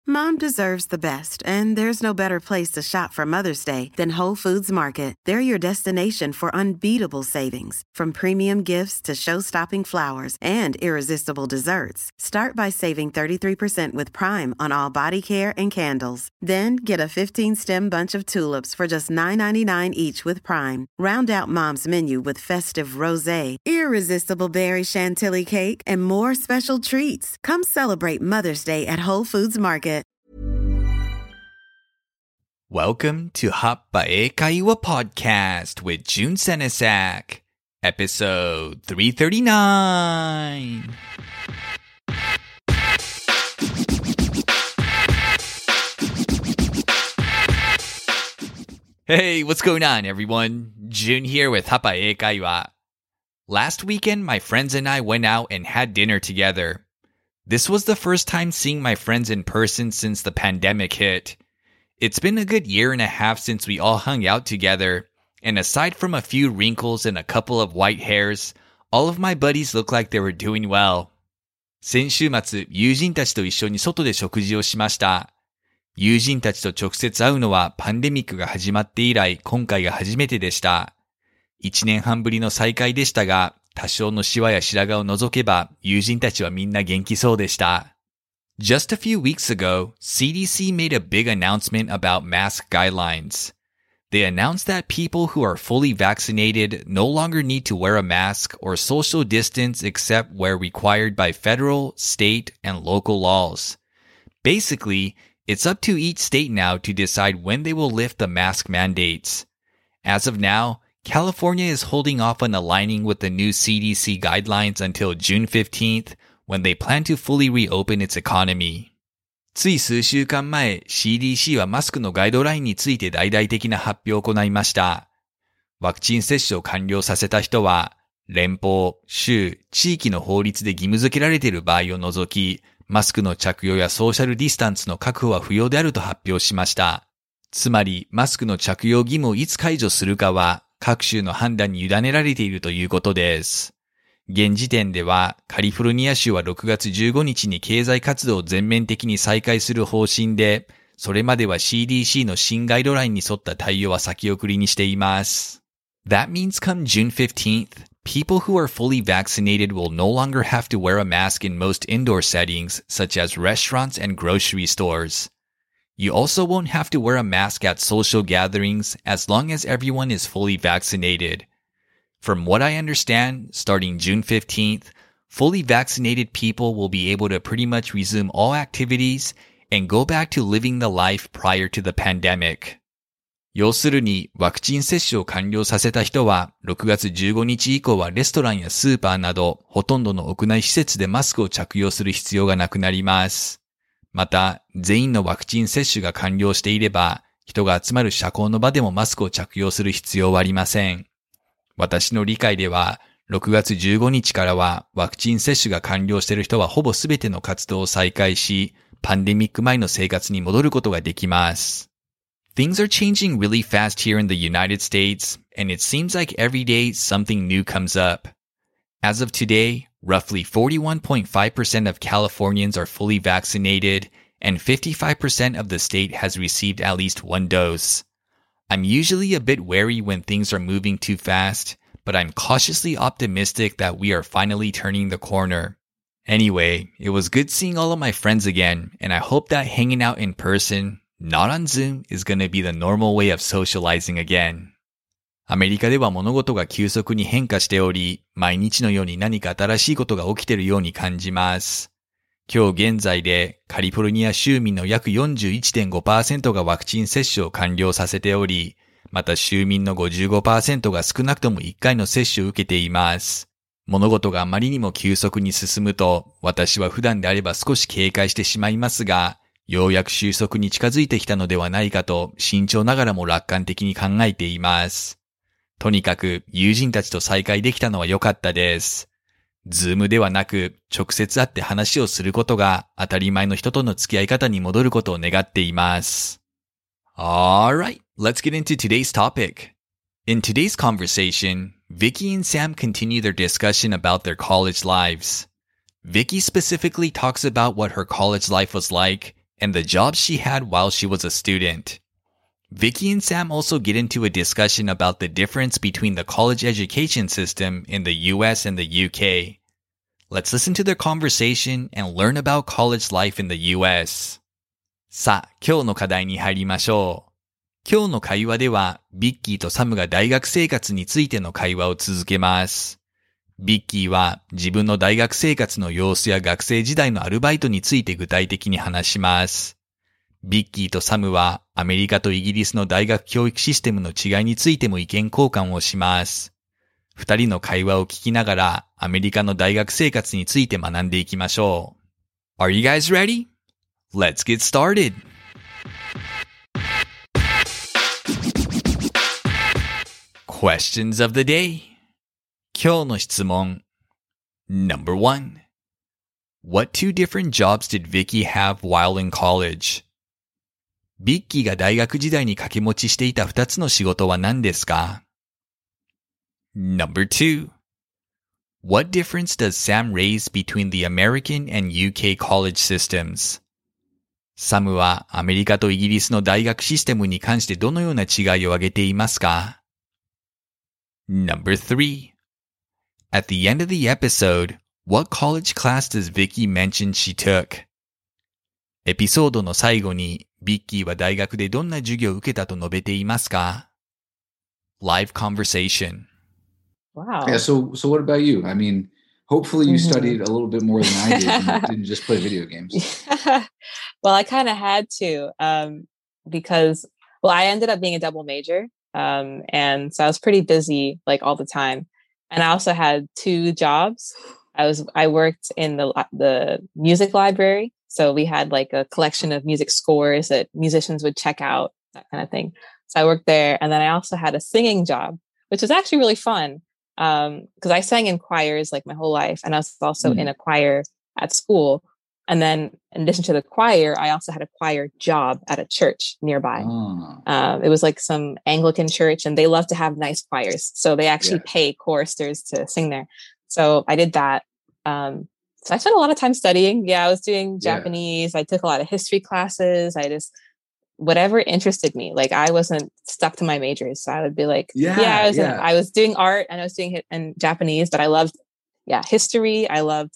Mom deserves the best, and there's no better place to shop for Mother's Day than Whole Foods Market. They're your destination for unbeatable savings, from premium gifts to show-stopping flowers and irresistible desserts. Start by saving 33% with Prime on all body care and candles. Then get a 15-stem bunch of tulips for just $9.99 each with Prime. Round out Mom's menu with festive rosé, irresistible berry chantilly cake, and more special treats. Come celebrate Mother's Day at Whole Foods Market. Welcome to Hot ba Eikaiwa Podcast with Jun Senesak, episode 339. Hey, what's going on, everyone? Jun here with Hot ba Eikaiwa. Last weekend, my friends and I went out and had dinner together. This was the first time seeing my friends in person since the pandemic hit. It's been a good year and a half since we all hung out together, and aside from a few wrinkles and a couple of white hairs, all of my buddies look like they were doing well. 先週末、友人たちと一緒に外で食事をしました。友人たちと直接会うのはパンデミックが始まって以来、今回が初めてでした。1年半ぶりの再会でしたが、多少のシワや白髪を除けば、友人たちはみんな元気そうでした。Just a few weeks ago, CDC made a big announcement about mask guidelines. They announced that people who are fully vaccinated no longer need to wear a mask or social distance except where required by federal, state, and local laws. Basically, it's up to each state now to decide when they will lift the mask mandates. As of now, California is holding off on aligning with the new CDC guidelines until June 15th, when they plan to fully reopen its economy. つい数週間前、CDC はマスクのガイドラインについて大々的な発表を行いました。ワクチン接種を完了させた人は、連邦、州、地域の法律で義務付けられている場合を除き、マスクの着用やソーシャルディスタンスの確保は不要であると発表しました。つまり、マスクの着用義務をいつ解除するかは、各州の判断に委ねられているということです。現時点ではカリフォルニア州は6月15日に経済活動を全面的に再開する方針で、それまでは CDC の新ガイドラインに沿った対応は先送りにしています。That means come June 15th, people who are fully vaccinated will no longer have to wear a mask in most indoor settings, such as restaurants and grocery stores. You also won't have to wear a mask at social gatherings as long as everyone is fully vaccinated.From what I understand, starting June 15th, fully vaccinated people will be able to pretty much resume all activities and go back to living the life prior to the pandemic. 要するに、ワクチン接種を完了させた人は、6月15日以降はレストランやスーパーなど、ほとんどの屋内施設でマスクを着用する必要がなくなります。また、全員のワクチン接種が完了していれば、人が集まる社交の場でもマスクを着用する必要はありません。私の理解では、6月15日からはワクチン接種が完了している人はほぼすべての活動を再開し、パンデミック前の生活に戻ることができます。Things are changing really fast here in the United States, and it seems like every day something new comes up. As of today, roughly 41.5% of Californians are fully vaccinated, and 55% of the state has received at least one dose.I'm usually a bit wary when things are moving too fast, but I'm cautiously optimistic that we are finally turning the corner. Anyway, it was good seeing all of my friends again, and I hope that hanging out in person, not on Zoom, is going to be the normal way of socializing again. アメリカでは物事が急速に変化しており、毎日のように何か新しいことが起きているように感じます。今日現在でカリフォルニア州民の約 41.5% がワクチン接種を完了させており、また州民の 55% が少なくとも1回の接種を受けています。物事があまりにも急速に進むと、私は普段であれば少し警戒してしまいますが、ようやく収束に近づいてきたのではないかと慎重ながらも楽観的に考えています。とにかく友人たちと再会できたのは良かったです。ズームではなく直接会って話をすることが当たり前の人との付き合い方に戻ることを願っています。Alright, let's get into today's topic. In today's conversation, Vicky and Sam continue their discussion about their college lives. Vicky specifically talks about what her college life was like, and the jobs she had while she was a student. Vicky and Sam also get into a discussion about the difference between the college education system in the US and the UK. Let's listen to their conversation and learn about college life in the US. さあ、今日の課題に入りましょう。今日の会話では、ビッキーとサムが大学生活についての会話を続けます。ビッキーは自分の大学生活の様子や学生時代のアルバイトについて具体的に話します。ビッキーとサムはアメリカとイギリスの大学教育システムの違いについても意見交換をします。二人の会話を聞きながらアメリカの大学生活について学んでいきましょう。Are you guys ready? Let's get started! Questions of the day. 今日の質問 Number 1. What two different jobs did Vicky have while in college? ビッキーが大学時代に掛け持ちしていた2つの仕事は何ですか？ Number 2. What difference does Sam raise between the American and UK college systems? サムはアメリカとイギリスの大学システムに関してどのような違いを挙げていますか？ Number 3. At the end of the episode, what college class does Vicky mention she took? エピソードの最後にビッキーは大学でどんな授業を受けたと述べていますか？ Live conversation. Wow. Yeah, so what about you? I mean, hopefully you studied a little bit more than I did and didn't just play video games. Well, I kind of had to because, I ended up being a double major. And so I was pretty busy like all the time. And I also had 2 jobs. I worked in the music library. So we had like a collection of music scores that musicians would check out, that kind of thing. So I worked there. And then I also had a singing job, which was actually really fun. Because I sang in choirs like my whole life. And I was also in a choir at school. And then in addition to the choir, I also had a choir job at a church nearby. It was like some Anglican church and they love to have nice choirs. So they actually pay choristers to sing there. So I did that. So I spent a lot of time studying. Yeah, I was doing Japanese. I took a lot of history classes. Whatever interested me. Like I wasn't stuck to my majors. So I would be like, I was doing art and I was doing it in Japanese, but I loved, history. I loved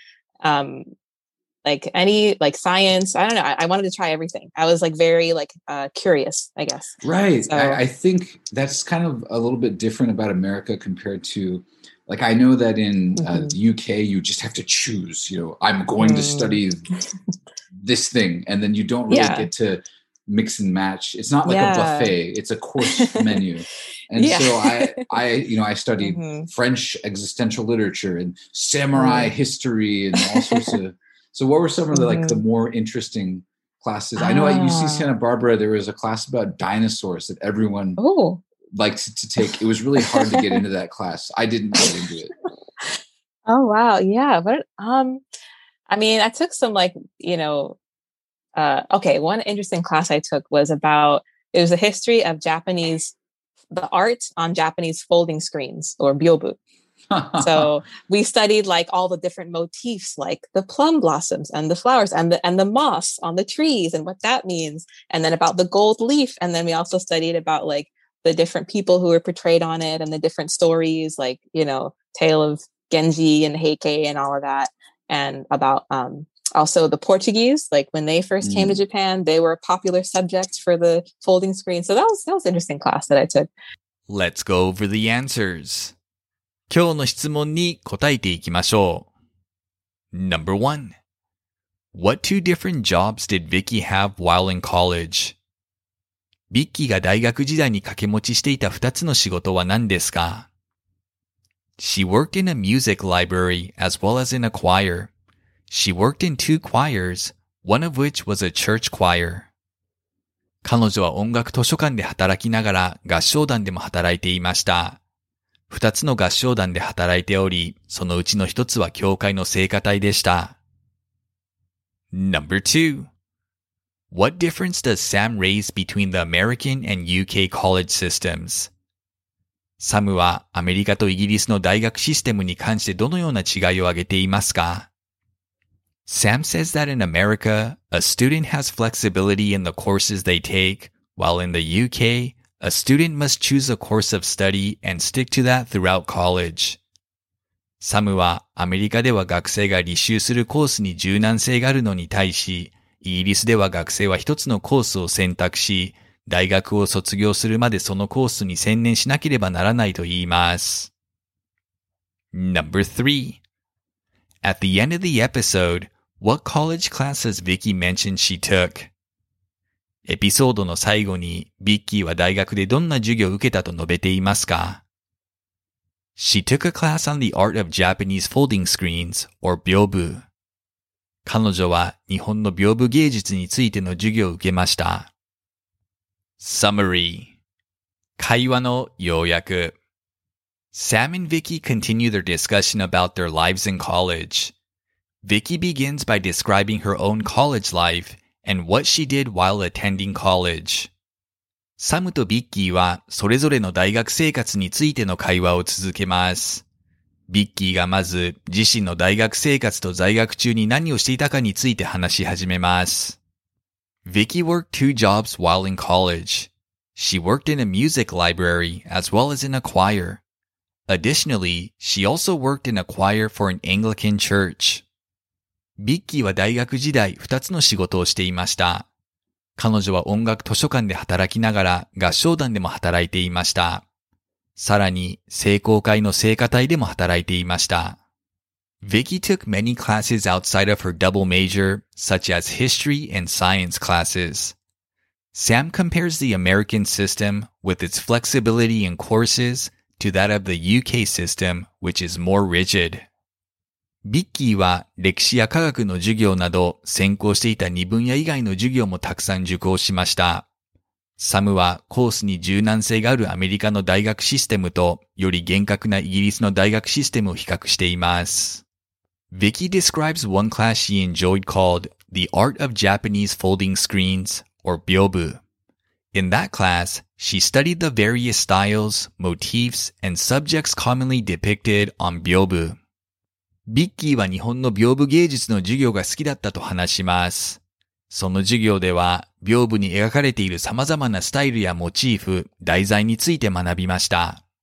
any science. I don't know. I wanted to try everything. I was very curious, I guess. Right. So, I think that's kind of a little bit different about America compared to I know that in the UK, you just have to choose, I'm going to study this thing. And then you don't really get to mix and match. It's not like a buffet. It's a course menu. And so I studied French existential literature and samurai history and all sorts of. So what were some of the more interesting classes? I know at UC Santa Barbara, there was a class about dinosaurs that everyone liked to take. It was really hard to get into that class. I didn't get into it. Oh, wow. Yeah. But, I took some one interesting class I took was it was a history of the art on Japanese folding screens or byobu. So we studied all the different motifs, like the plum blossoms and the flowers and the moss on the trees and what that means. And then about the gold leaf. And then we also studied about the different people who were portrayed on it and the different stories, tale of Genji and Heike and all of that. And about, also the Portuguese, when they first came to Japan, they were a popular subject for the folding screen. So that was an interesting class that I took. Let's go over the answers. 今日の質問に答えていきましょう。Number 1. What two different jobs did Vicky have while in college? ビッキーが大学時代に掛け持ちしていた2つの仕事は何ですか？ She worked in a music library as well as in a choir. She worked in 2 choirs, one of which was a church choir. 彼女は音楽図書館で働きながら合唱団でも働いていました。2つの合唱団で働いており、そのうちの1つは教会の聖歌隊でした。Number 2. What difference does Sam raise between the American and UK college systems? サムはアメリカとイギリスの大学システムに関してどのような違いを挙げていますか？ Sam says that in America, a student has flexibility in the courses they take, while in the UK, a student must choose a course of study and stick to that throughout college. サムはアメリカでは学生が履修するコースに柔軟性があるのに対し、イギリスでは学生は一つのコースを選択し、大学を卒業するまでそのコースに専念しなければならないと言います。Number 3. At the end of the episode, what college class has Vicky mentioned she took? エピソードの最後にビッキーは大学でどんな授業を受けたと述べていますか？ She took a class on the art of Japanese folding screens, or 屏風。彼女は日本の屏風芸術についての授業を受けました。Summary 会話の要約 Sam and Vicky continue their discussion about their lives in college. Vicky begins by describing her own college life and what she did while attending college. サムとビッキーはそれぞれの大学生活についての会話を続けます。ビッキーがまず自身の大学生活と在学中に何をしていたかについて話し始めます。Vicky worked 2 jobs while in college. She worked in a music library as well as in a choir. Additionally, she also worked in a choir for an Anglican church. ビッキーは大学時代2つの仕事をしていました。彼女は音楽図書館で働きながら合唱団でも働いていました。さらに、聖公会の聖歌隊でも働いていました。Vicky took many classes outside of her double major, such as history and science classes. Sam compares the American system, with its flexibility in courses, to that of the UK system, which is more rigid. ビッキーは歴史や科学の授業など専攻していた2分野以外の授業もたくさん受講しました。サムはコースに柔軟性があるアメリカの大学システムとより厳格なイギリスの大学システムを比較しています。Vicky describes one class she enjoyed called The Art of Japanese Folding Screens, or 屏風. In that class, she studied the various styles, motifs, and subjects commonly depicted on 屏風. ビッキーは日本の屏風芸術の授業が好きだったと話します。その授業では、屏風に描かれている様々なスタイルやモチーフ、題材について学びました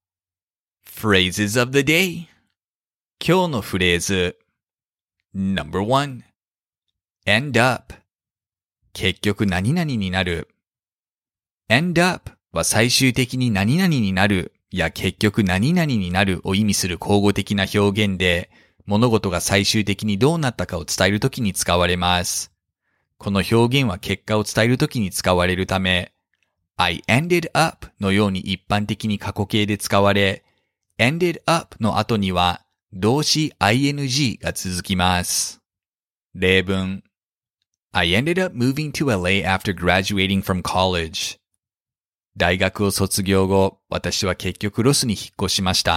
。Phrases of the day 今日のフレーズ Number 1 End up 結局何々になる End up は最終的に何々になるや結局何々になるを意味する口語的な表現で、物事が最終的にどうなったかを伝えるときに使われます。この表現は結果を伝えるときに使われるため、I ended up のように一般的に過去形で使われ、ended up の後には動詞 ing が続きます。例文 I ended up moving to LA after graduating from college. 大学を卒業後、私は結局ロスに引っ越しました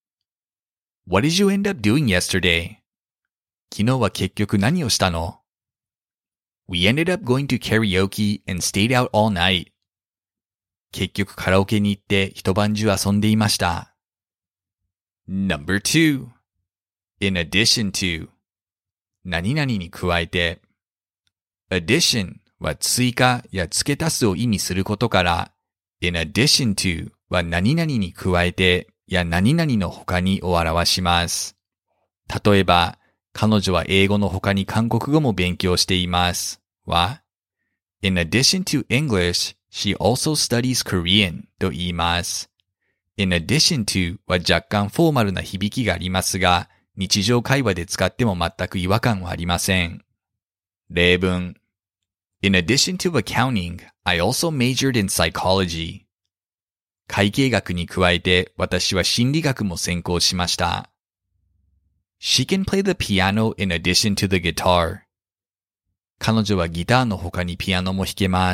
。What did you end up doing yesterday? 昨日は結局何をしたの？ We ended up going to karaoke and stayed out all night. 結局カラオケに行って一晩中遊んでいました。Number 2 In addition to 何々に加えて Addition は追加や付け足すを意味することから In addition to は何々に加えてや何々の他にを表します。例えば、彼女は英語の他に韓国語も勉強しています。は、In addition to English, she also studies Korean と言います。In addition to は若干フォーマルな響きがありますが、日常会話で使っても全く違和感はありません。例文 In addition to accounting, I also majored in psychology. 会計学に加えて私は心理学も専攻しました。She can play the piano in addition to the guitar. 彼女はギターの他にピアノも弾けます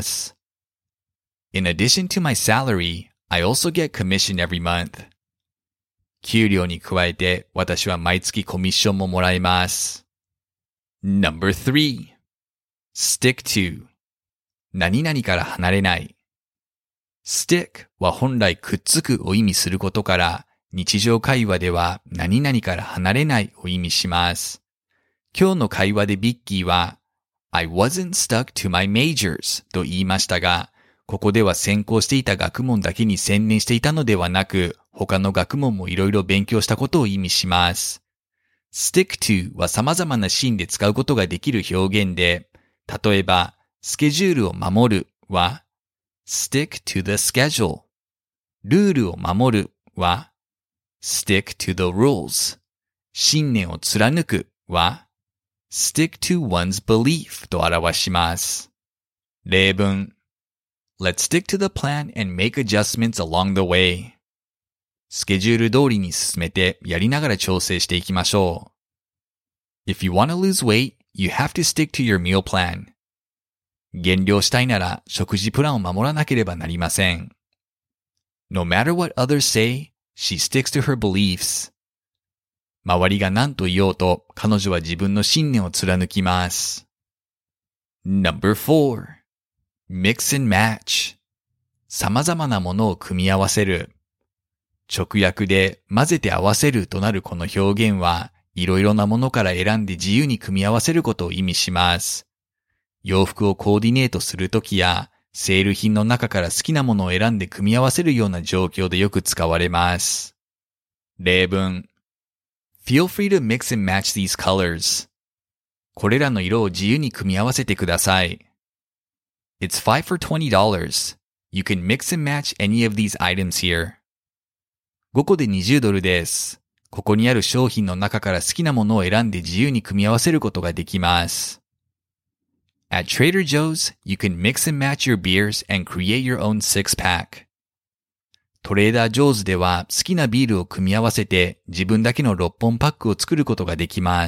。In addition to my salary, I also get commission every month. 給料に加えて私は毎月コミッションももらえます。Number 3 Stick to 何々から離れない。stick は本来くっつくを意味することから日常会話では何々から離れないを意味します。 今日の会話でビッキーは I wasn't stuck to my majors と言いましたが、ここでは専攻していた学問だけに専念していたのではなく、他の学問もいろいろ勉強したことを意味します。stick to は様々なシーンで使うことができる表現で、例えば、スケジュールを守るは stick to the schedule。ルールを守るは stick to the rules。信念を貫くは stick to one's belief と表します。例文 Let's stick to the plan and make adjustments along the way。スケジュール通りに進めてやりながら調整していきましょう。If you want to lose weight, you have to stick to your meal plan。減量したいなら食事プランを守らなければなりません。No matter what others say, she sticks to her beliefs。周りが何と言おうと彼女は自分の信念を貫きます。Number 4. Mix and match。様々なものを組み合わせる。直訳で混ぜて合わせるとなるこの表現はいろいろなものから選んで自由に組み合わせることを意味します。洋服をコーディネートするときやセール品の中から好きなものを選んで組み合わせるような状況でよく使われます。例文 Feel free to mix and match these colors。これらの色を自由に組み合わせてください。It's 5 for $20. You can mix and match any of these items here。5個で$20です。ここにある商品の中から好きなものを選んで自由に組み合わせることができます。At Trader Joe's, you can mix and match your beers and create your own six-pack。トレーダー・ジョーズでは好きなビールを組み合わせて自分だけの6本パックを作ることができます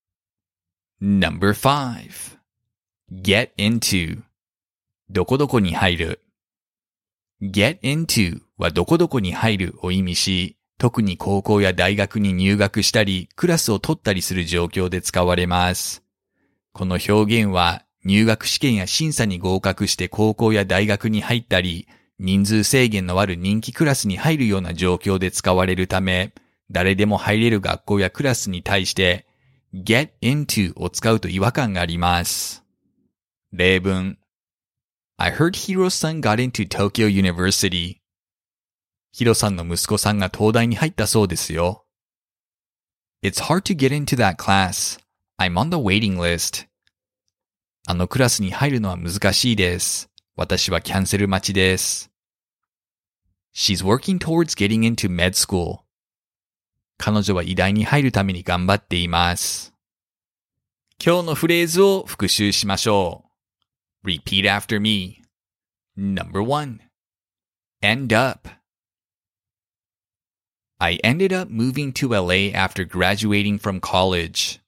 。Number 5. Get into。どこどこに入る。get into はどこどこに入るを意味し、特に高校や大学に入学したり、クラスを取ったりする状況で使われます。この表現は、入学試験や審査に合格して高校や大学に入ったり、人数制限のある人気クラスに入るような状況で使われるため、誰でも入れる学校やクラスに対して、get into を使うと違和感があります。例文I heard Hiro's son got into Tokyo University。ヒロさんの息子さんが東大に入ったそうですよ。It's hard to get into that class. I'm on the waiting list. あのクラスに入るのは難しいです。私はキャンセル待ちです。She's working towards getting into med school. 彼女は医大に入るために頑張っています。今日のフレーズを復習しましょう。Repeat after me. Number 1. End up. I ended up moving to LA after graduating from college.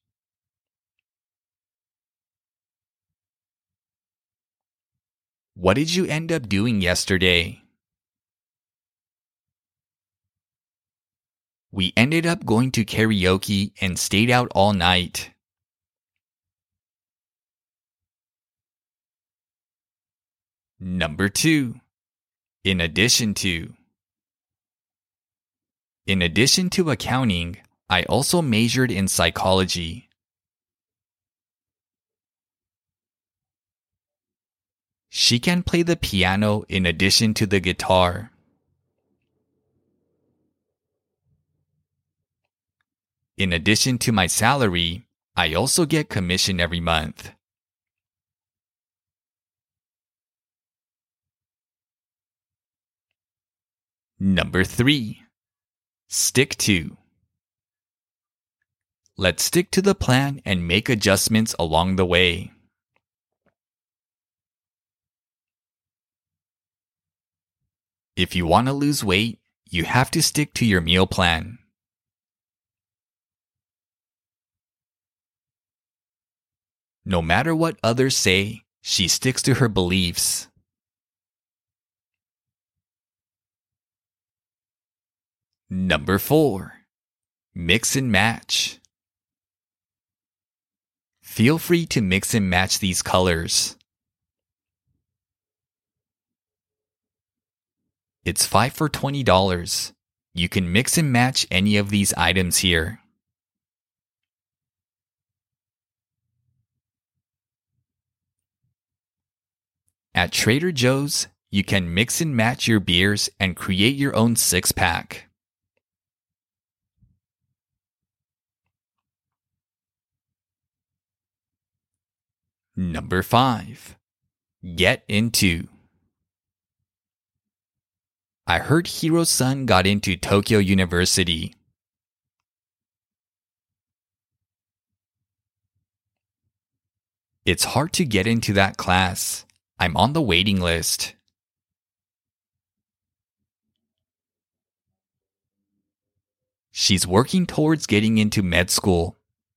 What did you end up doing yesterday? We ended up going to karaoke and stayed out all night. Number 2. In addition to. In addition to accounting, I also majored in psychology. She can play the piano in addition to the guitar. In addition to my salary, I also get commission every month. Number 3. Stick to. Let's stick to the plan and make adjustments along the way. If you want to lose weight, you have to stick to your meal plan. No matter what others say, she sticks to her beliefs. Number 4. Mix and match. Feel free to mix and match these colors. It's 5 for $20. You can mix and match any of these items here. At Trader Joe's, you can mix and match your beers and create your own six-pack. Number 5. Get into. I heard Hiro's son got into Tokyo University. It's hard to get into that class. I'm on the waiting list. She's working towards getting into med school.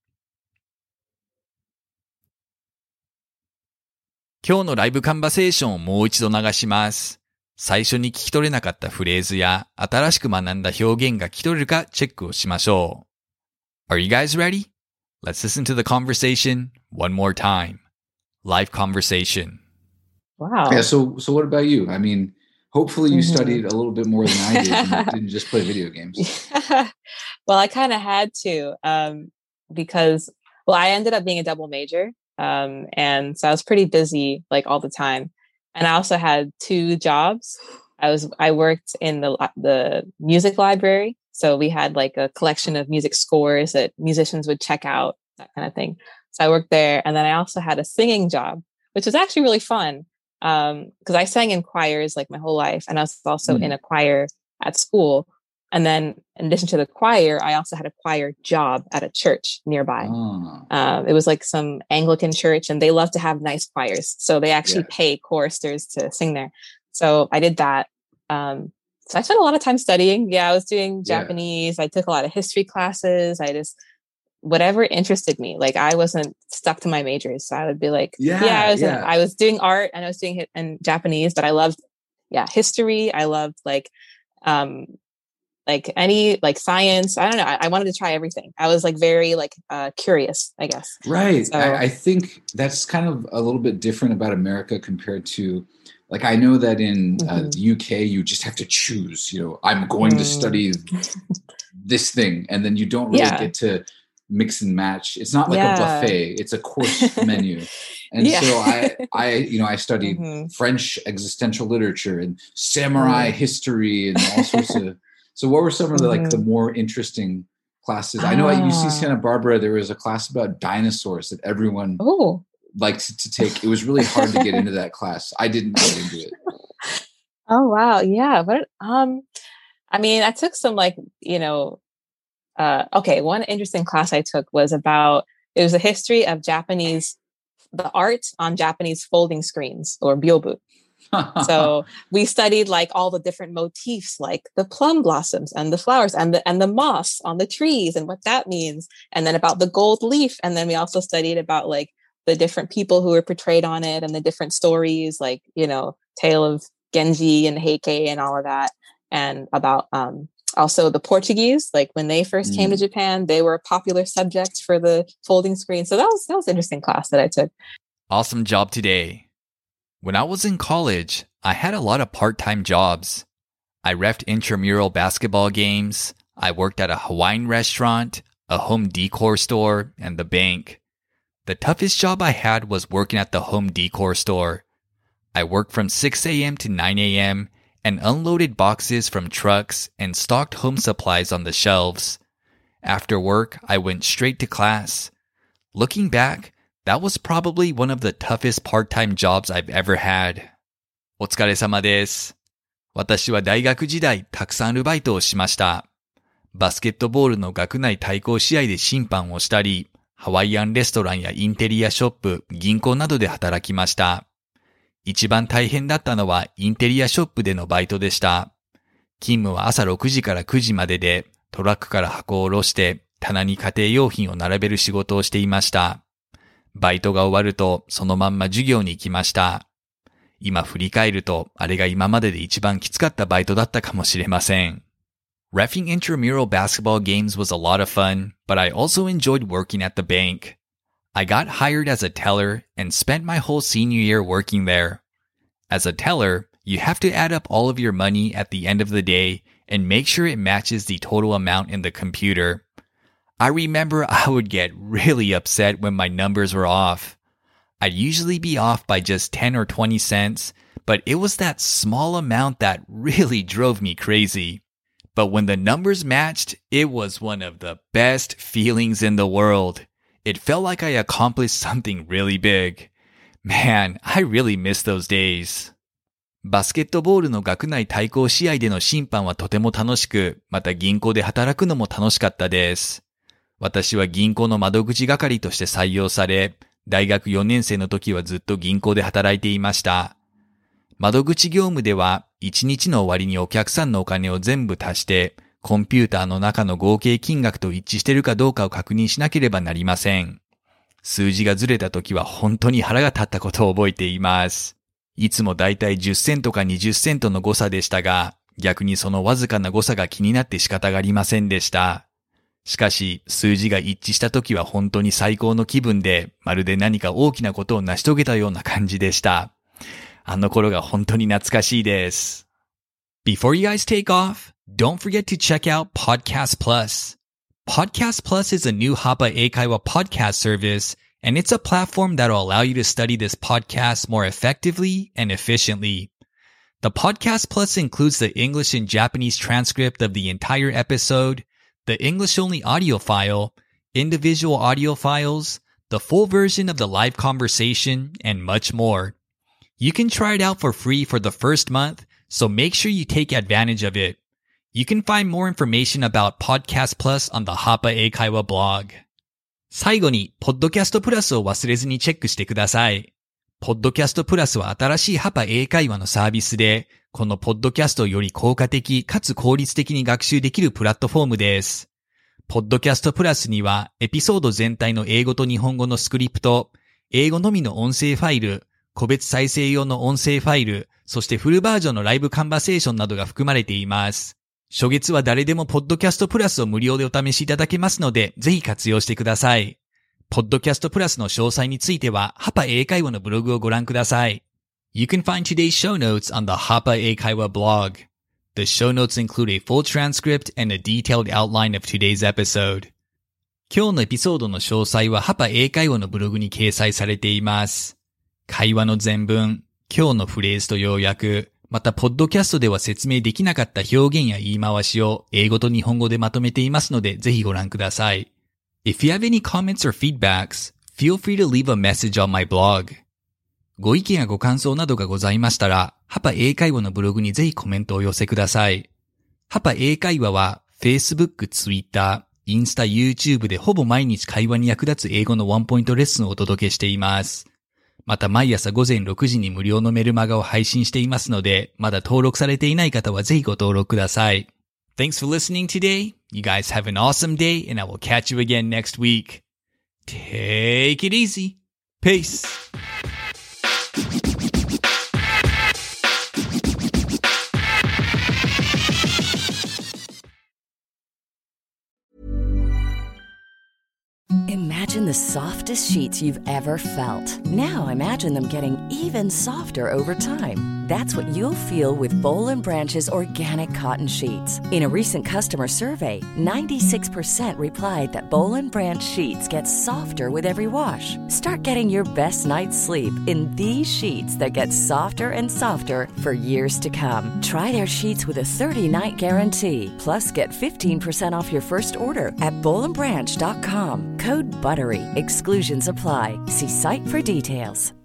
今日のライブカンバセーションをもう一度流します。最初に聞き取れなかったフレーズや新しく学んだ表現が聞き取れるかチェックをしましょう。Are you guys ready? Let's listen to the conversation one more time. Live conversation. Wow. Yeah, so what about you? I mean, hopefully you studied a little bit more than I did and didn't just play video games. Well, I kind of had to because, I ended up being a double major. And so I was pretty busy like all the time. And I also had 2 jobs. I worked in the music library. So we had like a collection of music scores that musicians would check out, that kind of thing. So I worked there. And then I also had a singing job, which was actually really fun. Because I sang in choirs like my whole life. And I was also in a choir at school. And then in addition to the choir, I also had a choir job at a church nearby. It was like some Anglican church and they love to have nice choirs. So they actually pay choristers to sing there. So I did that. So I spent a lot of time studying. Yeah, I was doing Japanese. I took a lot of history classes. Whatever interested me. Like I wasn't stuck to my majors. So I would be like, I was doing art and I was doing it in Japanese, but I loved, history. I loved like any like science. I don't know. I wanted to try everything. I was like very like curious, I guess. Right. So, I think that's kind of a little bit different about America compared to like, I know that in the UK, you just have to choose, I'm going to study this thing. And then you don't really get to mix and match. It's not like a buffet. It's a course menu. And so I studied French existential literature and samurai history and all sorts of. So what were some of the more interesting classes? I know at UC Santa Barbara, there was a class about dinosaurs that everyone liked to take. It was really hard to get into that class. I didn't get into it. Oh, wow. Yeah. But, I mean, I took some one interesting class I took was it was a history of the art on Japanese folding screens or ryobu. So we studied like all the different motifs, like the plum blossoms and the flowers and the moss on the trees and what that means. And then about the gold leaf. And then we also studied about like the different people who were portrayed on it and the different stories, like, tale of Genji and Heike and all of that. And about, also the Portuguese, like when they first came to Japan, they were a popular subject for the folding screen. So that was an interesting class that I took. Awesome job today. When I was in college, I had a lot of part-time jobs. I reffed intramural basketball games. I worked at a Hawaiian restaurant, a home decor store, and the bank. The toughest job I had was working at the home decor store. I worked from 6 a.m. to 9 a.m. and unloaded boxes from trucks and stocked home supplies on the shelves. After work, I went straight to class. Looking back, that was probably one of the toughest part-time jobs I've ever had. お疲れ様です。私は大学時代たくさんアルバイトをしました。バスケットボールの学内対抗試合で審判をしたり、ハワイアンレストランやインテリアショップ、銀行などで働きました。一番大変だったのはインテリアショップでのバイトでした。勤務は朝6時から9時までで、トラックから箱を下ろして棚に家庭用品を並べる仕事をしていました。バイトが終わるとそのまんま授業に行きました。今振り返るとあれが今までで一番きつかったバイトだったかもしれません。Reffing intramural basketball games was a lot of fun, but I also enjoyed working at the bank. I got hired as a teller and spent my whole senior year working there. As a teller, you have to add up all of your money at the end of the day and make sure it matches the total amount in the computer. I remember I would get really upset when my numbers were off. I'd usually be off by just 10 or 20 cents, but it was that small amount that really drove me crazy. But when the numbers matched, it was one of the best feelings in the world. It felt like I accomplished something really big. Man, I really miss those days. バスケットボールの学内対抗試合での審判はとても楽しく、また銀行で働くのも楽しかったです。私は銀行の窓口係として採用され、大学4年生の時はずっと銀行で働いていました。窓口業務では、1日の終わりにお客さんのお金を全部足して、コンピューターの中の合計金額と一致しているかどうかを確認しなければなりません。数字がずれた時は本当に腹が立ったことを覚えています。いつもだいたい10セントか20セントの誤差でしたが、逆にそのわずかな誤差が気になって仕方がありませんでした。しかし、数字が一致した時は本当に最高の気分で、まるで何か大きなことを成し遂げたような感じでした。あの頃が本当に懐かしいです。Before you guys take off, don't forget to check out Podcast Plus. Podcast Plus is a new Hapa Eikaiwa podcast service, and it's a platform that will allow you to study this podcast more effectively and efficiently. The Podcast Plus includes the English and Japanese transcript of the entire episode, the English-only audio file, individual audio files, the full version of the live conversation, and much more. You can try it out for free for the first month, so make sure you take advantage of it. You can find more information about Podcast Plus on the Hapa Eikaiwa blog. 最後に、ポッドキャストプラスを忘れずにチェックしてください。ポッドキャストプラスは新しいハパ英会話のサービスで、このポッドキャストをより効果的かつ効率的に学習できるプラットフォームです。ポッドキャストプラスには、エピソード全体の英語と日本語のスクリプト、英語のみの音声ファイル、個別再生用の音声ファイル、そしてフルバージョンのライブカンバセーションなどが含まれています。初月は誰でもポッドキャストプラスを無料でお試しいただけますので、ぜひ活用してください。ポッドキャストプラスの詳細については、ハパ英会話のブログをご覧ください。You can find today's show notes on the Hapa Eikaiwa blog. The show notes include a full transcript and a detailed outline of today's episode. 今日のエピソードの詳細はハパ英会話のブログに掲載されています。会話の全文、今日のフレーズと要約、またポッドキャストでは説明できなかった表現や言い回しを英語と日本語でまとめていますので、ぜひご覧ください。If you have any comments or feedbacks, feel free to leave a message on my blog. ご意見やご感想などがございましたら、ハパ英会話のブログにぜひコメントをお寄せください。ハパ英会話は Facebook、Twitter、インスタ、YouTube でほぼ毎日会話に役立つ英語のワンポイントレッスンをお届けしています。また毎朝午前6時に無料のメルマガを配信していますので、まだ登録されていない方はぜひご登録ください。Thanks for listening today. You guys have an awesome day and I will catch you again next week. Take it easy. Peace. Imagine the softest sheets you've ever felt. Now imagine them getting even softer over time. That's what you'll feel with Boll & Branch's organic cotton sheets. In a recent customer survey, 96% replied that Boll & Branch sheets get softer with every wash. Start getting your best night's sleep in these sheets that get softer and softer for years to come. Try their sheets with a 30-night guarantee. Plus, get 15% off your first order at bollandbranch.com. Code BUTTERY. Exclusions apply. See site for details.